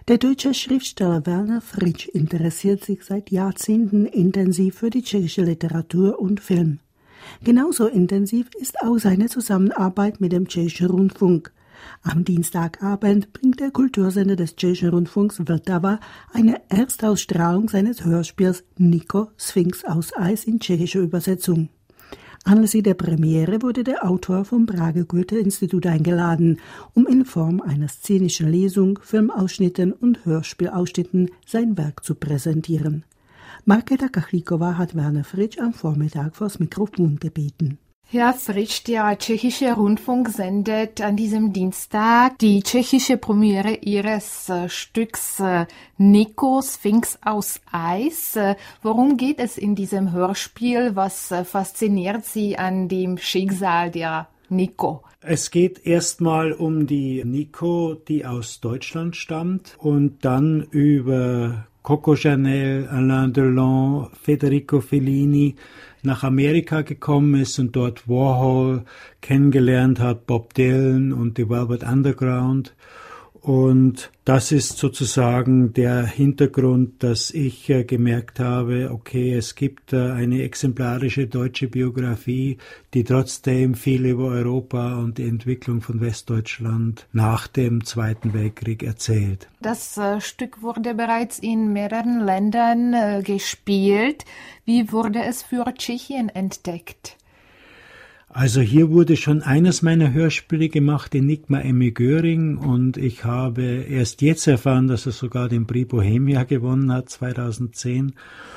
Der deutsche Schriftsteller Werner Fritsch interessiert sich seit Jahrzehnten intensiv für die tschechische Literatur und Film. Genauso intensiv ist auch seine Zusammenarbeit mit dem Tschechischen Rundfunk. Am Dienstagabend bringt der Kultursender des Tschechischen Rundfunks Vltava eine Erstausstrahlung seines Hörspiels Nico, Sphinx aus Eis in tschechischer Übersetzung. Anlässlich der Premiere wurde der Autor vom Prager Goethe-Institut eingeladen, um in Form einer szenischen Lesung, Filmausschnitten und Hörspielausschnitten sein Werk zu präsentieren. Markéta Kachlíková hat Werner Fritsch am Vormittag vors Mikrofon gebeten. Herr Fritsch, der Tschechische Rundfunk sendet an diesem Dienstag die tschechische Premiere Ihres Stücks Nico, Sphinx aus Eis. Worum geht es in diesem Hörspiel? Was fasziniert Sie an dem Schicksal der Nico? Es geht erstmal um die Nico, die aus Deutschland stammt und dann über Coco Chanel, Alain Delon, Federico Fellini nach Amerika gekommen ist und dort Warhol kennengelernt hat, Bob Dylan und die Velvet Underground. Und das ist sozusagen der Hintergrund, dass ich gemerkt habe, okay, es gibt eine exemplarische deutsche Biografie, die trotzdem viel über Europa und die Entwicklung von Westdeutschland nach dem Zweiten Weltkrieg erzählt. Das Stück wurde bereits in mehreren Ländern gespielt. Wie wurde es für Tschechien entdeckt? Also hier wurde schon eines meiner Hörspiele gemacht, Enigma Emmy Göring, und ich habe erst jetzt erfahren, dass er sogar den Prix Bohemia gewonnen hat, 2010.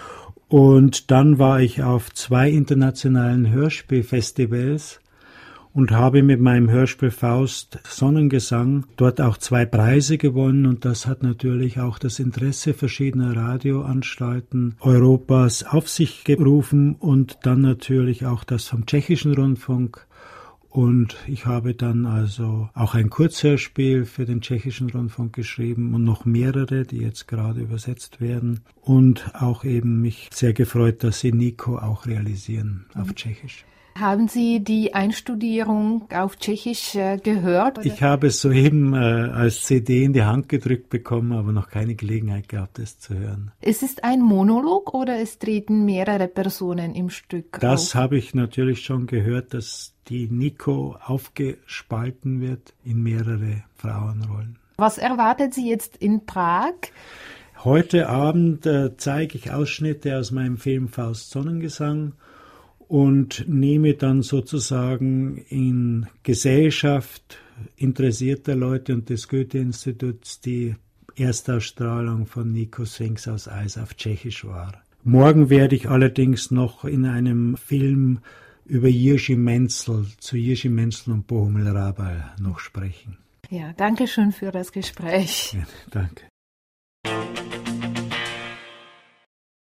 Und dann war ich auf 2 internationalen Hörspielfestivals und habe mit meinem Hörspiel Faust Sonnengesang dort auch 2 Preise gewonnen, und das hat natürlich auch das Interesse verschiedener Radioanstalten Europas auf sich gerufen und dann natürlich auch das vom Tschechischen Rundfunk. Und ich habe dann also auch ein Kurzhörspiel für den Tschechischen Rundfunk geschrieben und noch mehrere, die jetzt gerade übersetzt werden, und auch eben mich sehr gefreut, dass sie Nico auch realisieren auf Tschechisch. Haben Sie die Einstudierung auf Tschechisch gehört? Oder? Ich habe es soeben als CD in die Hand gedrückt bekommen, aber noch keine Gelegenheit gehabt, es zu hören. Ist es ein Monolog oder es treten mehrere Personen im Stück auf? Das habe ich natürlich schon gehört, dass die Nico aufgespalten wird in mehrere Frauenrollen. Was erwartet Sie jetzt in Prag? Heute Abend zeige ich Ausschnitte aus meinem Film Faust Sonnengesang und nehme dann sozusagen in Gesellschaft interessierter Leute und des Goethe-Instituts die Erstausstrahlung von Nico, Sphinx aus Eis auf Tschechisch wahr. Morgen werde ich allerdings noch in einem Film über Jiří Menzel, zu Jiří Menzel und Bohumil Hrabal noch sprechen. Ja, danke schön für das Gespräch. Ja, danke.